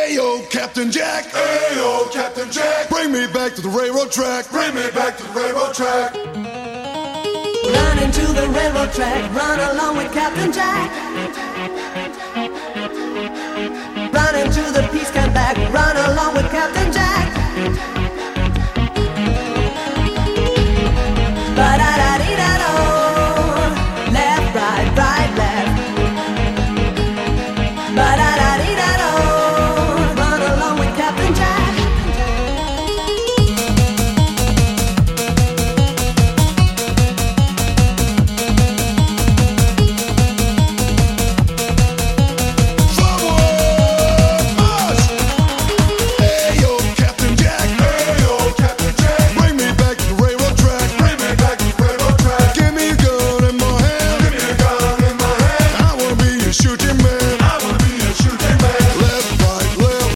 Ayo, Captain Jack. Ayo, Captain Jack. Bring me back to the railroad track. Bring me back to the railroad track. Run into the railroad track. Run along with Captain Jack. Run into the peace camp back. Run